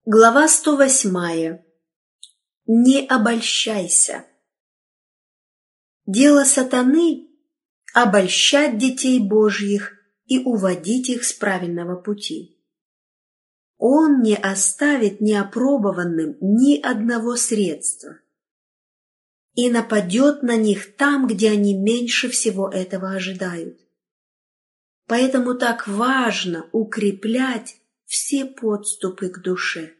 Глава 108. Не обольщайся. Дело сатаны – обольщать детей Божьих и уводить их с правильного пути. Он не оставит неопробованным ни одного средства и нападет на них там, где они меньше всего этого ожидают. Поэтому так важно укреплять все подступы к душе.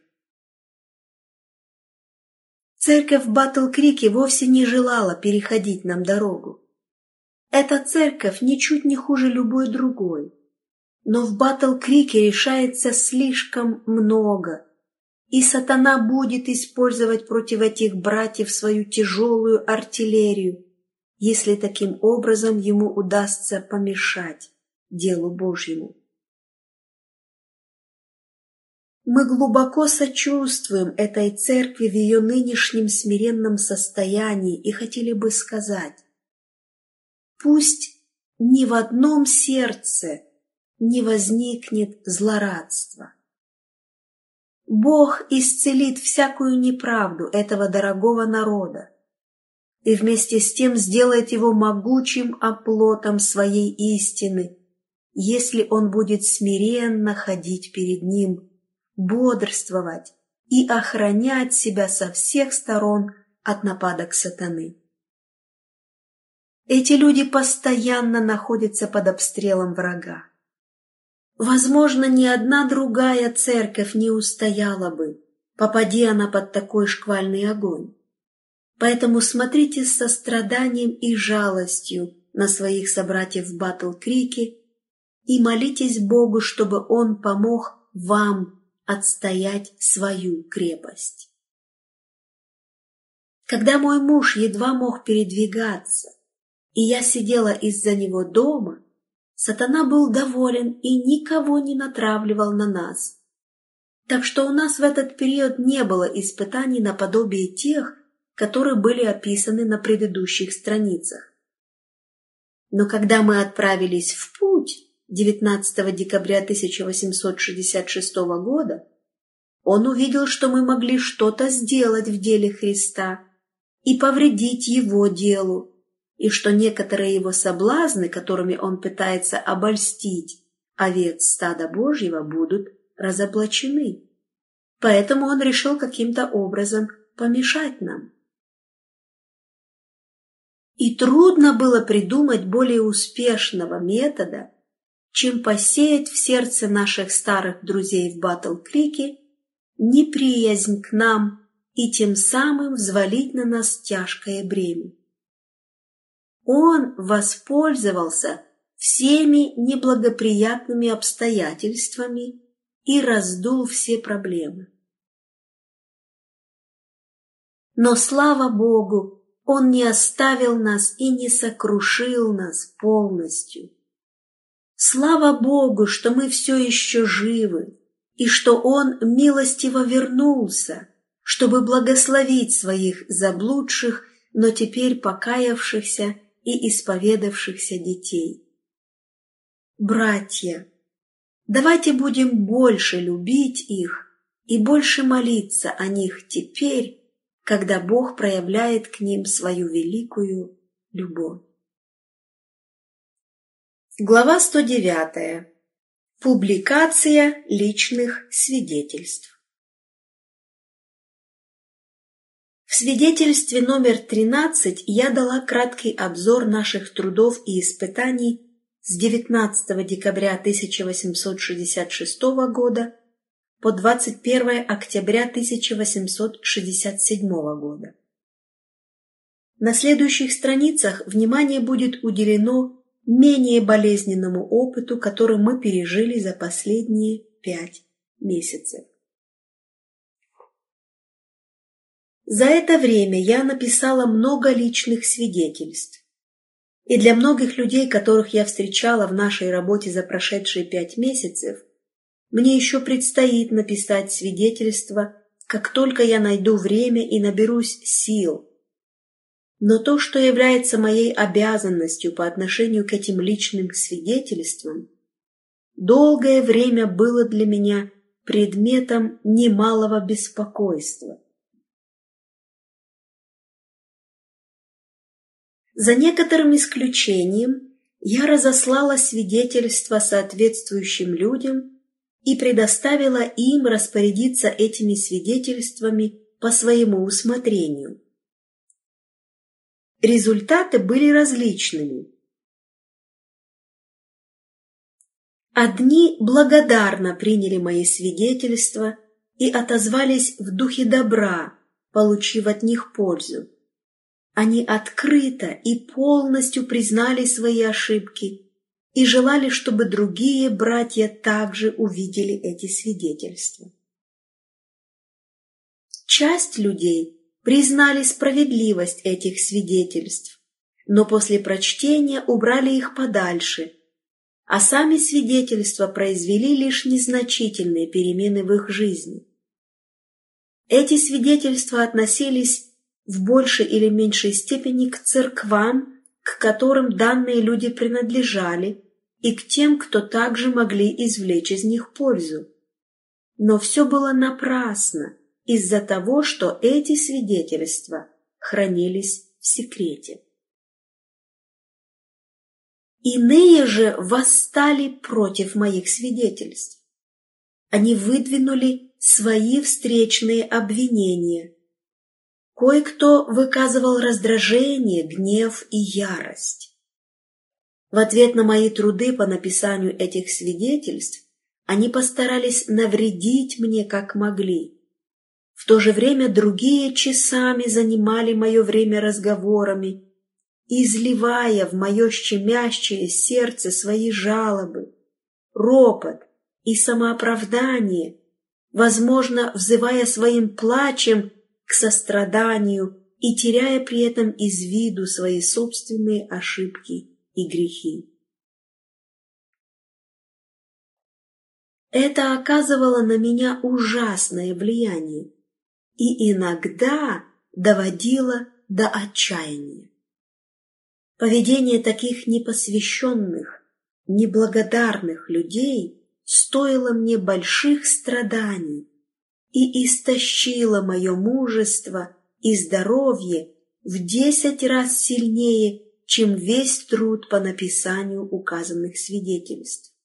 Церковь в Батл-Крике вовсе не желала переходить нам дорогу. Эта церковь ничуть не хуже любой другой, но в Батл-Крике решается слишком много, и сатана будет использовать против этих братьев свою тяжелую артиллерию, если таким образом ему удастся помешать делу Божьему. Мы глубоко сочувствуем этой церкви в ее нынешнем смиренном состоянии и хотели бы сказать: пусть ни в одном сердце не возникнет злорадства. Бог исцелит всякую неправду этого дорогого народа и вместе с тем сделает его могучим оплотом своей истины, если он будет смиренно ходить перед ним, бодрствовать и охранять себя со всех сторон от нападок сатаны. Эти люди постоянно находятся под обстрелом врага. Возможно, ни одна другая церковь не устояла бы, попади она под такой шквальный огонь. Поэтому смотрите с состраданием и жалостью на своих собратьев в Батл-Крике и молитесь Богу, чтобы Он помог вам отстоять свою крепость. Когда мой муж едва мог передвигаться, и я сидела из-за него дома, сатана был доволен и никого не натравливал на нас. Так что у нас в этот период не было испытаний наподобие тех, которые были описаны на предыдущих страницах. Но когда мы отправились в путь 19 декабря 1866 года, он увидел, что мы могли что-то сделать в деле Христа и повредить Его делу, и что некоторые его соблазны, которыми он пытается обольстить овец стада Божьего, будут разоблачены. Поэтому он решил каким-то образом помешать нам. И трудно было придумать более успешного метода, чем посеять в сердце наших старых друзей в Батл-Крике неприязнь к нам и тем самым взвалить на нас тяжкое бремя. Он воспользовался всеми неблагоприятными обстоятельствами и раздул все проблемы. Но, слава Богу, Он не оставил нас и не сокрушил нас полностью. Слава Богу, что мы все еще живы, и что Он милостиво вернулся, чтобы благословить своих заблудших, но теперь покаявшихся и исповедавшихся детей. Братья, давайте будем больше любить их и больше молиться о них теперь, когда Бог проявляет к ним свою великую любовь. Глава 109. Публикация личных свидетельств. В свидетельстве номер 13 я дала краткий обзор наших трудов и испытаний с 19 декабря 1866 года по 21 октября 1867 года. На следующих страницах внимание будет уделено менее болезненному опыту, который мы пережили за последние 5 месяцев. За это время я написала много личных свидетельств. И для многих людей, которых я встречала в нашей работе за прошедшие 5 месяцев, мне еще предстоит написать свидетельства, как только я найду время и наберусь сил. Но то, что является моей обязанностью по отношению к этим личным свидетельствам, долгое время было для меня предметом немалого беспокойства. За некоторым исключением я разослала свидетельства соответствующим людям и предоставила им распорядиться этими свидетельствами по своему усмотрению. Результаты были различными. Одни благодарно приняли мои свидетельства и отозвались в духе добра, получив от них пользу. Они открыто и полностью признали свои ошибки и желали, чтобы другие братья также увидели эти свидетельства. Часть людей признали справедливость этих свидетельств, но после прочтения убрали их подальше, а сами свидетельства произвели лишь незначительные перемены в их жизни. Эти свидетельства относились в большей или меньшей степени к церквам, к которым данные люди принадлежали, и к тем, кто также могли извлечь из них пользу. Но все было напрасно из-за того, что эти свидетельства хранились в секрете. Иные же восстали против моих свидетельств. Они выдвинули свои встречные обвинения. Кое-кто выказывал раздражение, гнев и ярость. В ответ на мои труды по написанию этих свидетельств они постарались навредить мне как могли. В то же время другие часами занимали мое время разговорами, изливая в мое щемящее сердце свои жалобы, ропот и самооправдание, возможно, взывая своим плачем к состраданию и теряя при этом из виду свои собственные ошибки и грехи. Это оказывало на меня ужасное влияние и иногда доводило до отчаяния. Поведение таких непосвященных, неблагодарных людей стоило мне больших страданий и истощило мое мужество и здоровье в 10 раз сильнее, чем весь труд по написанию указанных свидетельств.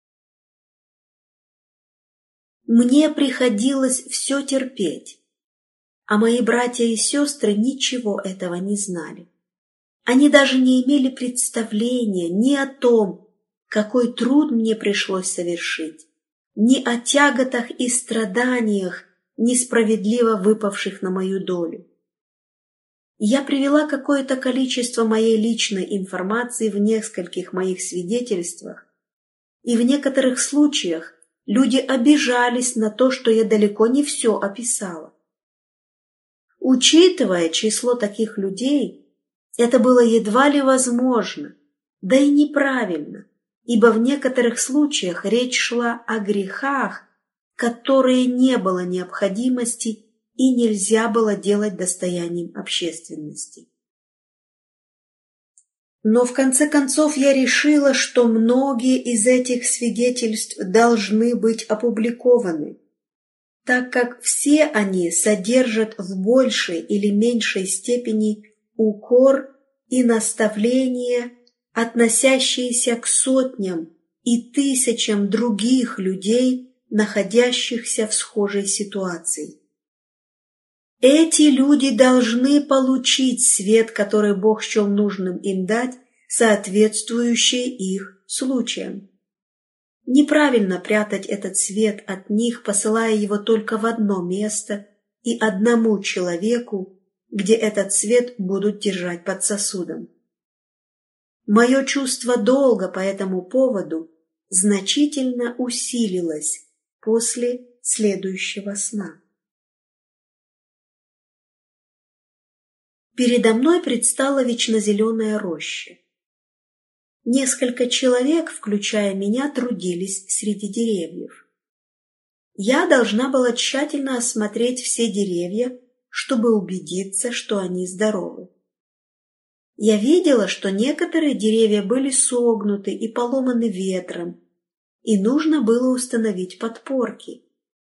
Мне приходилось все терпеть, а мои братья и сестры ничего этого не знали. Они даже не имели представления ни о том, какой труд мне пришлось совершить, ни о тяготах и страданиях, несправедливо выпавших на мою долю. Я привела какое-то количество моей личной информации в нескольких моих свидетельствах, и в некоторых случаях люди обижались на то, что я далеко не все описала. Учитывая число таких людей, это было едва ли возможно, да и неправильно, ибо в некоторых случаях речь шла о грехах, которые не было необходимости и нельзя было делать достоянием общественности. Но в конце концов я решила, что многие из этих свидетельств должны быть опубликованы, так как все они содержат в большей или меньшей степени укор и наставления, относящиеся к сотням и тысячам других людей, находящихся в схожей ситуации. Эти люди должны получить свет, который Бог счел нужным им дать, соответствующий их случаям. Неправильно прятать этот свет от них, посылая его только в одно место и одному человеку, где этот свет будут держать под сосудом. Мое чувство долга по этому поводу значительно усилилось после следующего сна. Передо мной предстала вечнозеленая роща. Несколько человек, включая меня, трудились среди деревьев. Я должна была тщательно осмотреть все деревья, чтобы убедиться, что они здоровы. Я видела, что некоторые деревья были согнуты и поломаны ветром, и нужно было установить подпорки.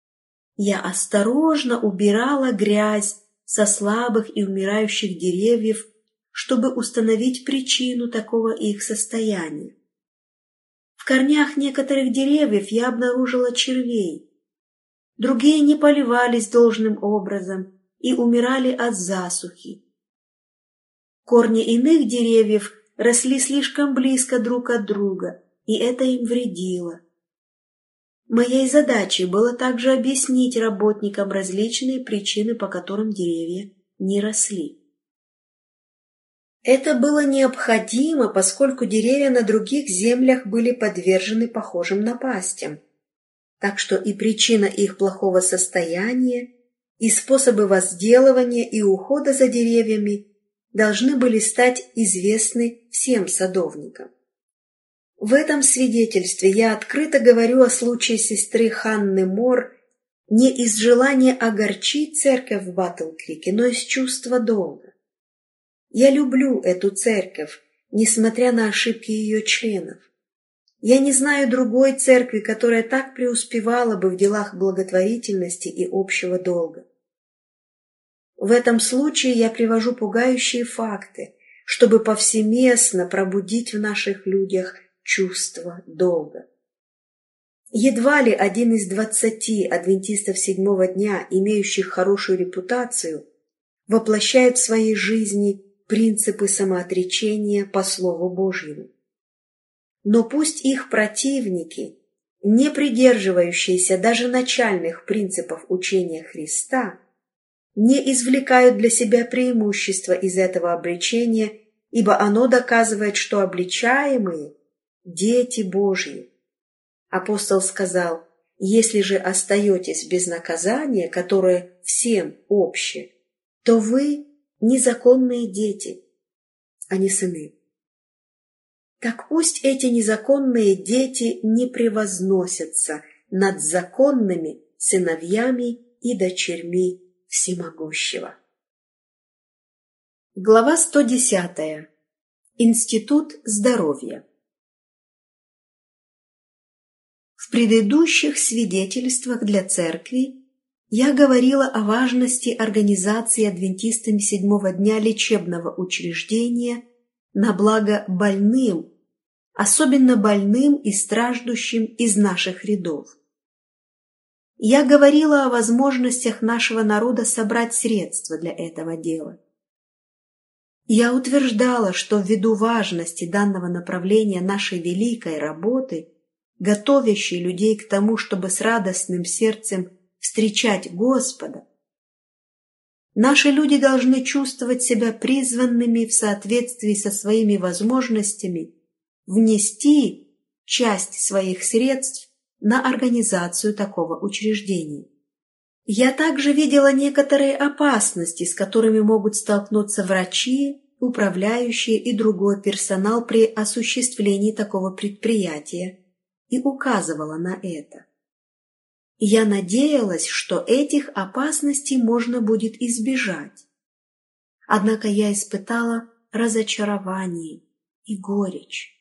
Я осторожно убирала грязь со слабых и умирающих деревьев, чтобы установить причину такого их состояния. В корнях некоторых деревьев я обнаружила червей. Другие не поливались должным образом и умирали от засухи. Корни иных деревьев росли слишком близко друг от друга, и это им вредило. Моей задачей было также объяснить работникам различные причины, по которым деревья не росли. Это было необходимо, поскольку деревья на других землях были подвержены похожим напастям. Так что и причина их плохого состояния, и способы возделывания и ухода за деревьями должны были стать известны всем садовникам. В этом свидетельстве я открыто говорю о случае сестры Ханны Мор не из желания огорчить церковь в Батл-Крике, но из чувства долга. Я люблю эту церковь, несмотря на ошибки ее членов. Я не знаю другой церкви, которая так преуспевала бы в делах благотворительности и общего долга. В этом случае я привожу пугающие факты, чтобы повсеместно пробудить в наших людях чувство долга. Едва ли один из 20 адвентистов седьмого дня, имеющих хорошую репутацию, воплощает в своей жизни принципы самоотречения по Слову Божьему. Но пусть их противники, не придерживающиеся даже начальных принципов учения Христа, не извлекают для себя преимущества из этого обличения, ибо оно доказывает, что обличаемые – дети Божьи. Апостол сказал: «Если же остаетесь без наказания, которое всем обще, то вы незаконные дети, а не сыны». Так пусть эти незаконные дети не превозносятся над законными сыновьями и дочерьми Всемогущего. Глава 110. Институт здоровья. В предыдущих свидетельствах для церкви я говорила о важности организации адвентистами седьмого дня лечебного учреждения на благо больным, особенно больным и страждущим из наших рядов. Я говорила о возможностях нашего народа собрать средства для этого дела. Я утверждала, что ввиду важности данного направления нашей великой работы, готовящей людей к тому, чтобы с радостным сердцем встречать Господа, наши люди должны чувствовать себя призванными в соответствии со своими возможностями внести часть своих средств на организацию такого учреждения. Я также видела некоторые опасности, с которыми могут столкнуться врачи, управляющие и другой персонал при осуществлении такого предприятия, и указывала на это. Я надеялась, что этих опасностей можно будет избежать. Однако я испытала разочарование и горечь.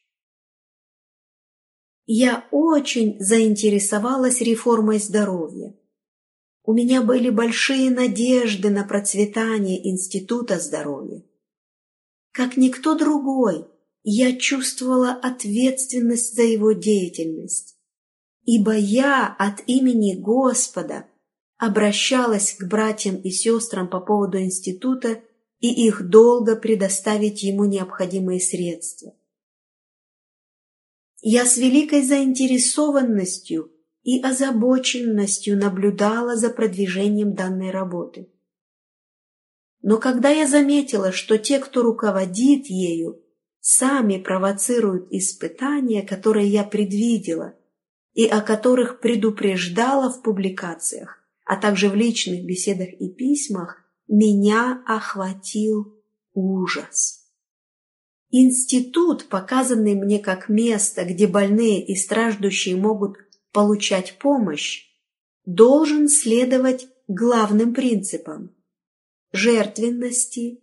Я очень заинтересовалась реформой здоровья. У меня были большие надежды на процветание Института здоровья. Как никто другой, я чувствовала ответственность за его деятельность, ибо я от имени Господа обращалась к братьям и сестрам по поводу института и их долга предоставить ему необходимые средства. Я с великой заинтересованностью и озабоченностью наблюдала за продвижением данной работы. Но когда я заметила, что те, кто руководит ею, сами провоцируют испытания, которые я предвидела и о которых предупреждала в публикациях, а также в личных беседах и письмах, меня охватил ужас. Институт, показанный мне как место, где больные и страждущие могут получать помощь, должен следовать главным принципам – жертвенности,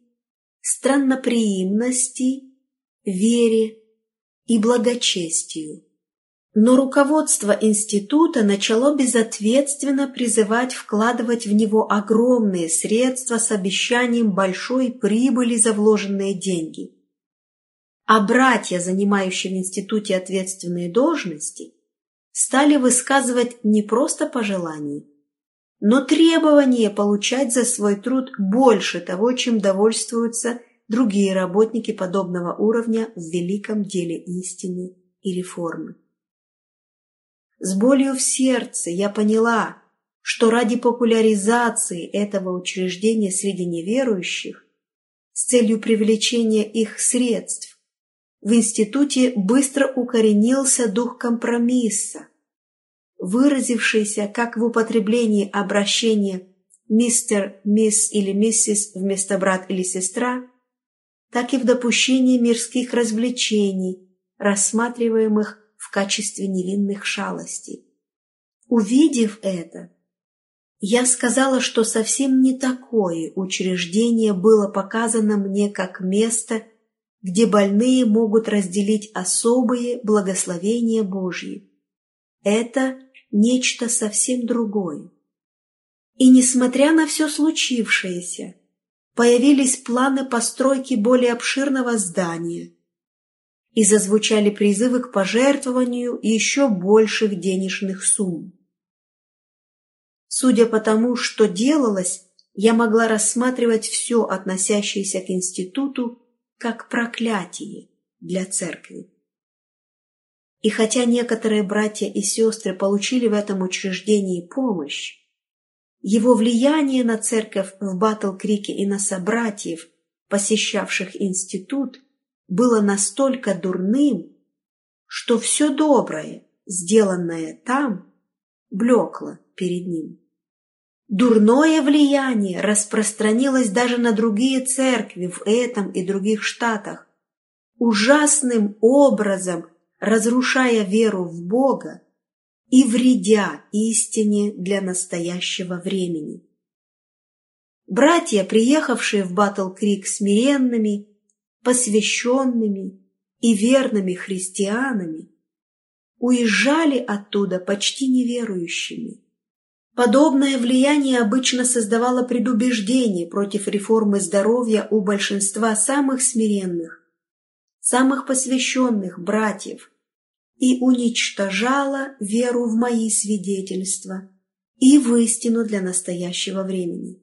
странноприимности, вере и благочестию, Но руководство института начало безответственно призывать вкладывать в него огромные средства с обещанием большой прибыли за вложенные деньги. А братья, занимающие в институте ответственные должности, стали высказывать не просто пожелания, но требование получать за свой труд больше того, чем довольствуются другие работники подобного уровня в великом деле истины и реформы. С болью в сердце я поняла, что ради популяризации этого учреждения среди неверующих, с целью привлечения их средств, в институте быстро укоренился дух компромисса, выразившийся как в употреблении обращения «мистер», «мисс» или «миссис» вместо «брат» или «сестра», так и в допущении мирских развлечений, рассматриваемых в качестве невинных шалостей. Увидев это, я сказала, что совсем не такое учреждение было показано мне как место, где больные могут разделить особые благословения Божьи. Это нечто совсем другое. И несмотря на все случившееся, появились планы постройки более обширного здания, и зазвучали призывы к пожертвованию еще больших денежных сумм. Судя по тому, что делалось, я могла рассматривать все, относящееся к институту, как проклятие для церкви. И хотя некоторые братья и сестры получили в этом учреждении помощь, его влияние на церковь в Батл-Крике и на собратьев, посещавших институт, было настолько дурным, что все доброе, сделанное там, блекло перед ним. Дурное влияние распространилось даже на другие церкви в этом и других штатах, ужасным образом разрушая веру в Бога и вредя истине для настоящего времени. Братья, приехавшие в Батл-Крик смиренными, посвященными и верными христианами, уезжали оттуда почти неверующими. Подобное влияние обычно создавало предубеждение против реформы здоровья у большинства самых смиренных, самых посвященных братьев и уничтожало веру в мои свидетельства и в истину для настоящего времени.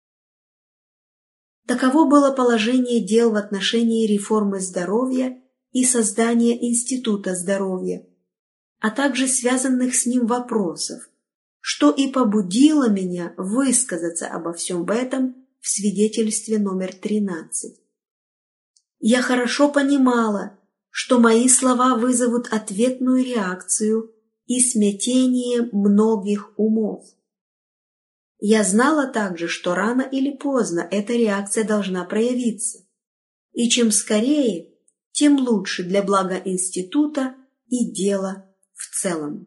Таково было положение дел в отношении реформы здоровья и создания Института здоровья, а также связанных с ним вопросов, что и побудило меня высказаться обо всем этом в свидетельстве номер 13. Я хорошо понимала, что мои слова вызовут ответную реакцию и смятение многих умов. Я знала также, что рано или поздно эта реакция должна проявиться, и чем скорее, тем лучше для блага института и дела в целом.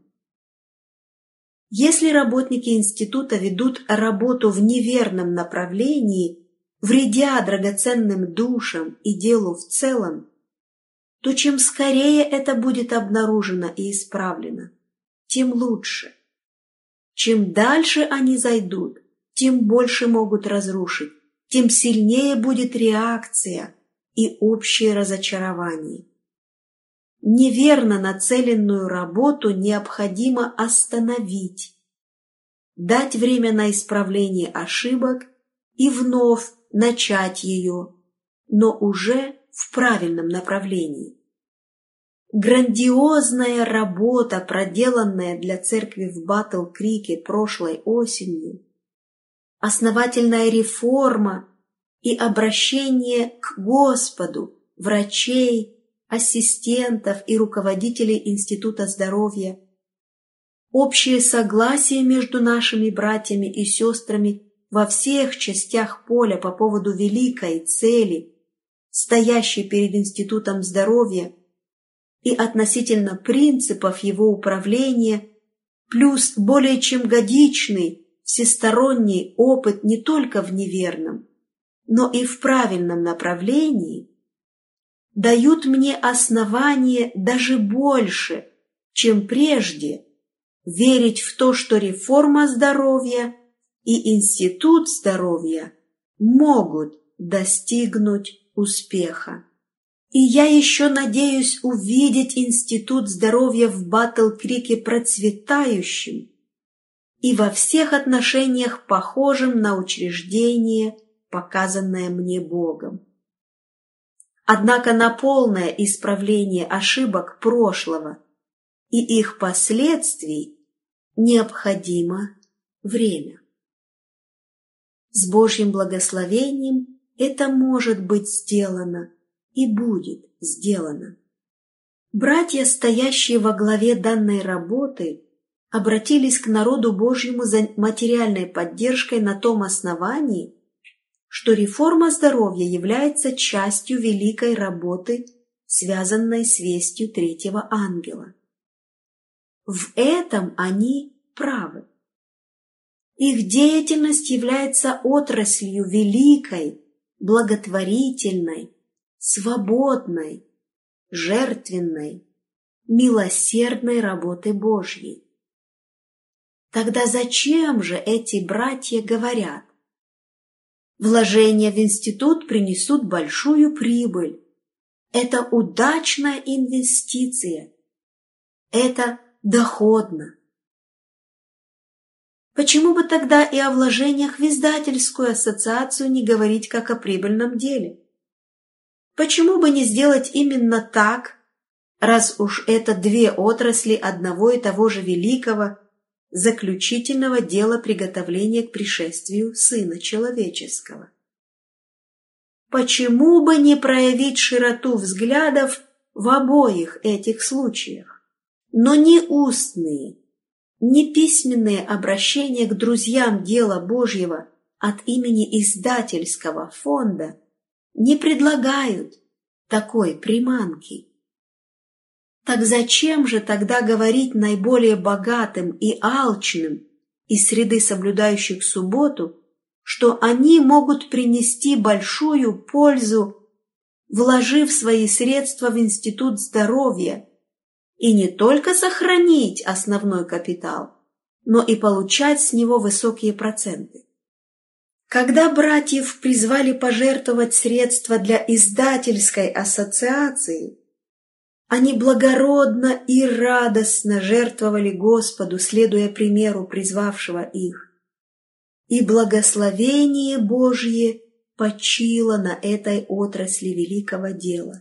Если работники института ведут работу в неверном направлении, вредя драгоценным душам и делу в целом, то чем скорее это будет обнаружено и исправлено, тем лучше. Чем дальше они зайдут, тем больше могут разрушить, тем сильнее будет реакция и общее разочарование. Неверно нацеленную работу необходимо остановить, дать время на исправление ошибок и вновь начать ее, но уже в правильном направлении. Грандиозная работа, проделанная для церкви в Батл-Крике прошлой осенью, основательная реформа и обращение к Господу врачей, ассистентов и руководителей Института здоровья, общее согласие между нашими братьями и сестрами во всех частях поля по поводу великой цели, стоящей перед Институтом здоровья, и относительно принципов его управления, плюс более чем годичный всесторонний опыт не только в неверном, но и в правильном направлении, дают мне основание даже больше чем прежде верить в то, что реформа здоровья и институт здоровья могут достигнуть успеха. И я еще надеюсь увидеть институт здоровья в Батл-Крике процветающим и во всех отношениях похожим на учреждение, показанное мне Богом. Однако на полное исправление ошибок прошлого и их последствий необходимо время. С Божьим благословением это может быть сделано и будет сделано. Братья, стоящие во главе данной работы, обратились к народу Божьему за материальной поддержкой на том основании, что реформа здоровья является частью великой работы, связанной с вестью третьего ангела. В этом они правы. Их деятельность является отраслью великой, благотворительной, свободной, жертвенной, милосердной работы Божьей. Тогда зачем же эти братья говорят? Вложения в институт принесут большую прибыль. Это удачная инвестиция. Это доходно. Почему бы тогда и о вложениях в издательскую ассоциацию не говорить как о прибыльном деле? Почему бы не сделать именно так, раз уж это две отрасли одного и того же великого, заключительного дела приготовления к пришествию Сына Человеческого? Почему бы не проявить широту взглядов в обоих этих случаях? Но ни устные, ни письменные обращения к друзьям дела Божьего от имени издательского фонда не предлагают такой приманки. Так зачем же тогда говорить наиболее богатым и алчным из среды соблюдающих субботу, что они могут принести большую пользу, вложив свои средства в институт здоровья, и не только сохранить основной капитал, но и получать с него высокие проценты? Когда братьев призвали пожертвовать средства для издательской ассоциации, они благородно и радостно жертвовали Господу, следуя примеру призвавшего их. И благословение Божье почило на этой отрасли великого дела.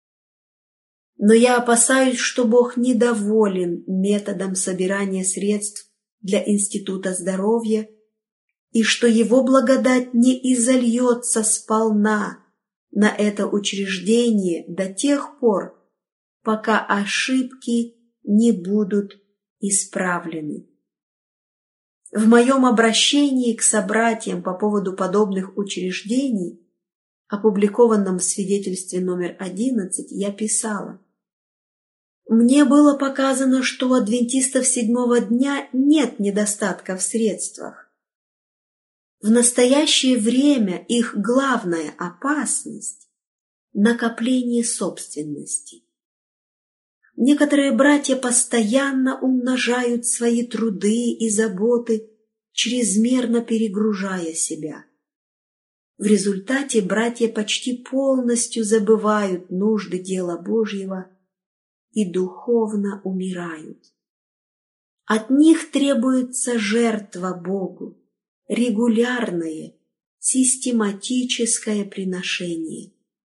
Но я опасаюсь, что Бог недоволен методом собирания средств для Института здоровья, и что Его благодать не изольется сполна на это учреждение до тех пор, пока ошибки не будут исправлены. В моем обращении к собратьям по поводу подобных учреждений, опубликованном в свидетельстве номер 11, я писала: «Мне было показано, что у адвентистов седьмого дня нет недостатка в средствах. В настоящее время их главная опасность – накопление собственности. Некоторые братья постоянно умножают свои труды и заботы, чрезмерно перегружая себя. В результате братья почти полностью забывают нужды дела Божьего и духовно умирают. От них требуется жертва Богу, регулярное, систематическое приношение.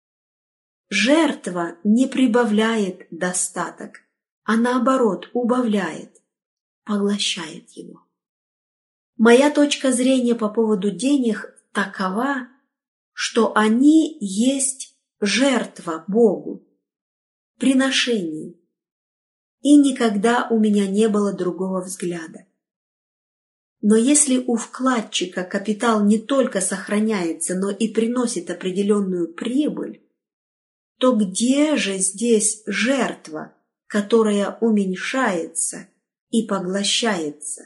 Жертва не прибавляет достаток, а наоборот убавляет, поглощает его. Моя точка зрения по поводу денег такова, что они есть жертва Богу, приношение, и никогда у меня не было другого взгляда. Но если у вкладчика капитал не только сохраняется, но и приносит определенную прибыль, то где же здесь жертва, которая уменьшается и поглощается?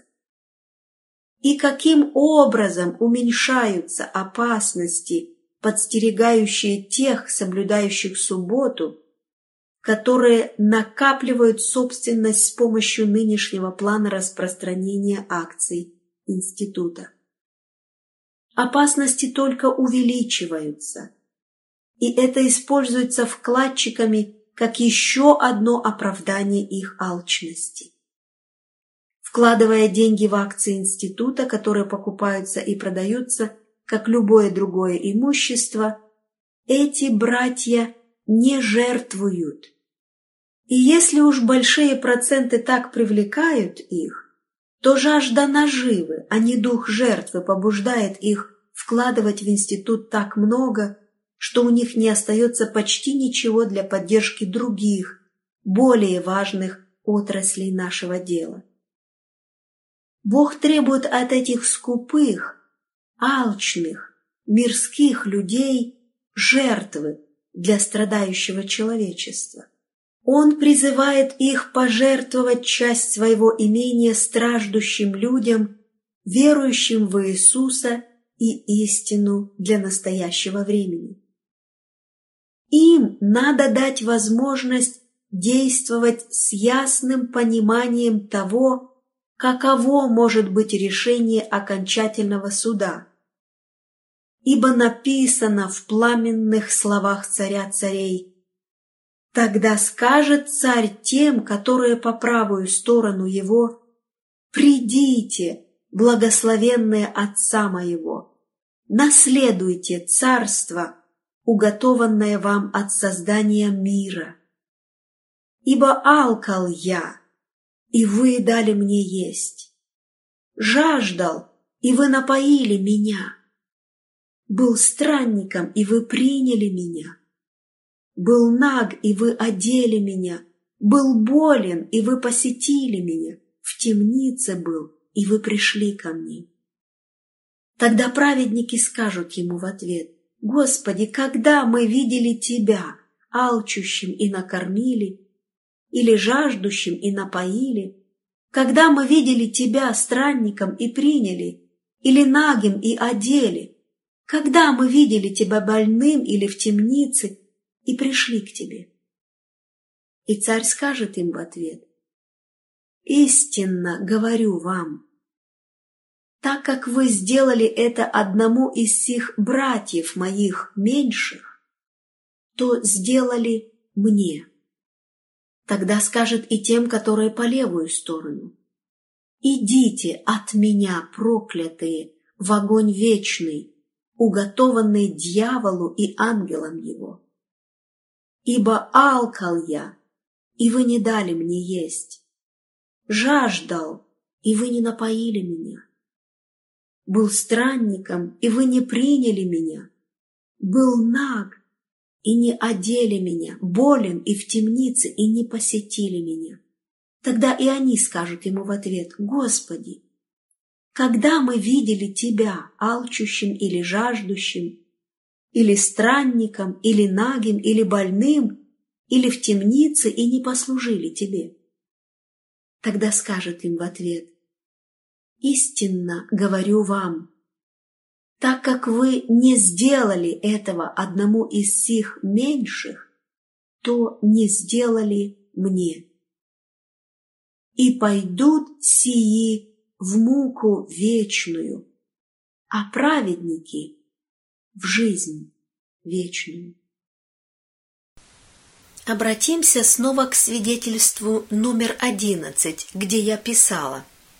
И каким образом уменьшаются опасности, подстерегающие тех, соблюдающих субботу, которые накапливают собственность с помощью нынешнего плана распространения акций института. Опасности только увеличиваются, и это используется вкладчиками как еще одно оправдание их алчности. Вкладывая деньги в акции института, которые покупаются и продаются, как любое другое имущество, эти братья не жертвуют. И если уж большие проценты так привлекают их, то жажда наживы, а не дух жертвы побуждает их вкладывать в институт так много, что у них не остается почти ничего для поддержки других, более важных отраслей нашего дела. Бог требует от этих скупых, алчных, мирских людей жертвы для страдающего человечества. Он призывает их пожертвовать часть своего имения страждущим людям, верующим в Иисуса и истину для настоящего времени. Им надо дать возможность действовать с ясным пониманием того, каково может быть решение окончательного суда. Ибо написано в пламенных словах царя царей: «Тогда скажет царь тем, которые по правую сторону его: придите, благословенные Отца моего, наследуйте царство, уготованное вам от создания мира. Ибо алкал я, и вы дали мне есть, жаждал, и вы напоили меня, был странником, и вы приняли меня, был наг, и вы одели меня, был болен, и вы посетили меня, в темнице был, и вы пришли ко мне». Тогда праведники скажут ему в ответ: «Господи, когда мы видели Тебя алчущим и накормили, или жаждущим и напоили? Когда мы видели Тебя странником и приняли, или нагим и одели? Когда мы видели Тебя больным или в темнице и пришли к Тебе?» И царь скажет им в ответ: «Истинно говорю вам, так как вы сделали это одному из сих братьев моих меньших, то сделали мне». Тогда скажет и тем, которые по левую сторону: «Идите от меня, проклятые, в огонь вечный, уготованный дьяволу и ангелам его. Ибо алкал я, и вы не дали мне есть, жаждал, и вы не напоили меня, был странником, и вы не приняли меня, был наг, и не одели меня, болен и в темнице, и не посетили меня». Тогда и они скажут ему в ответ: «Господи, когда мы видели Тебя алчущим или жаждущим, или странником, или нагим, или больным, или в темнице, и не послужили Тебе?» Тогда скажет им в ответ: «Истинно говорю вам, так как вы не сделали этого одному из сих меньших, то не сделали мне. И пойдут сии в муку вечную, а праведники в жизнь вечную». Обратимся снова к свидетельству номер 11, где я писала: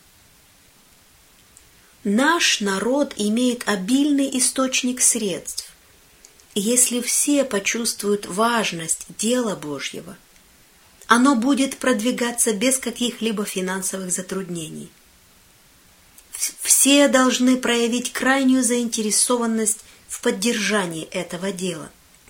«Наш народ имеет обильный источник средств, и если все почувствуют важность дела Божьего, оно будет продвигаться без каких-либо финансовых затруднений. Все должны проявить крайнюю заинтересованность в поддержании этого дела.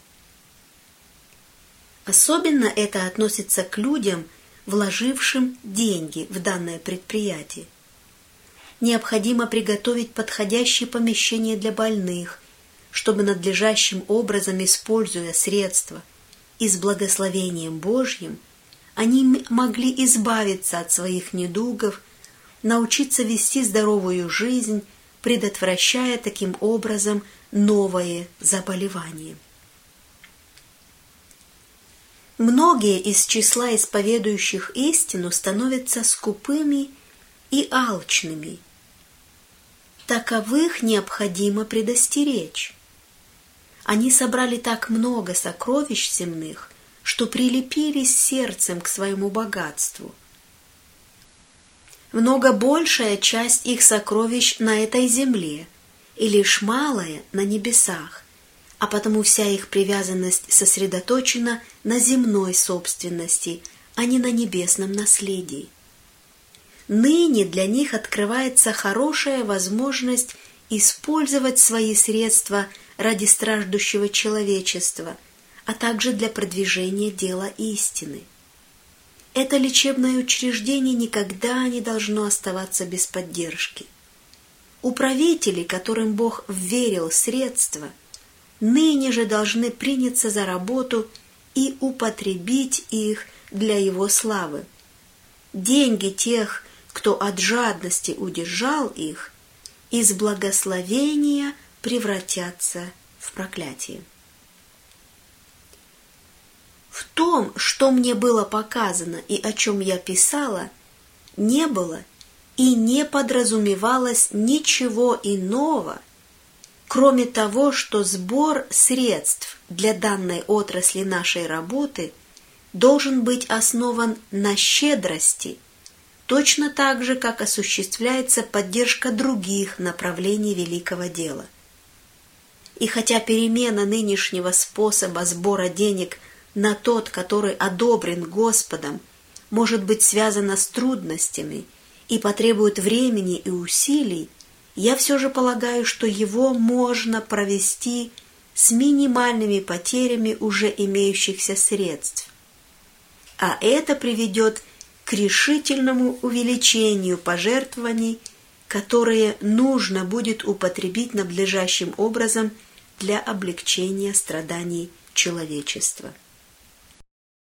Особенно это относится к людям, вложившим деньги в данное предприятие. Необходимо приготовить подходящее помещение для больных, чтобы надлежащим образом, используя средства и с благословением Божьим, они могли избавиться от своих недугов, научиться вести здоровую жизнь, предотвращая таким образом новые заболевания. Многие из числа исповедующих истину становятся скупыми и алчными. Таковых необходимо предостеречь. Они собрали так много сокровищ земных, что прилепились сердцем к своему богатству. Много большая часть их сокровищ на этой земле, и лишь малая на небесах, а потому вся их привязанность сосредоточена на земной собственности, а не на небесном наследии. Ныне для них открывается хорошая возможность использовать свои средства ради страждущего человечества, а также для продвижения дела истины. Это лечебное учреждение никогда не должно оставаться без поддержки. Управители, которым Бог вверил средства, ныне же должны приняться за работу и употребить их для Его славы. Деньги тех, кто от жадности удержал их, из благословения превратятся в проклятие. В том, что мне было показано и о чем я писала, не было и не подразумевалось ничего иного, кроме того, что сбор средств для данной отрасли нашей работы должен быть основан на щедрости, точно так же, как осуществляется поддержка других направлений великого дела. И хотя перемена нынешнего способа сбора денег на тот, который одобрен Господом, может быть связана с трудностями и потребует времени и усилий, я все же полагаю, что его можно провести с минимальными потерями уже имеющихся средств. А это приведет к решительному увеличению пожертвований, которые нужно будет употребить надлежащим образом для облегчения страданий человечества.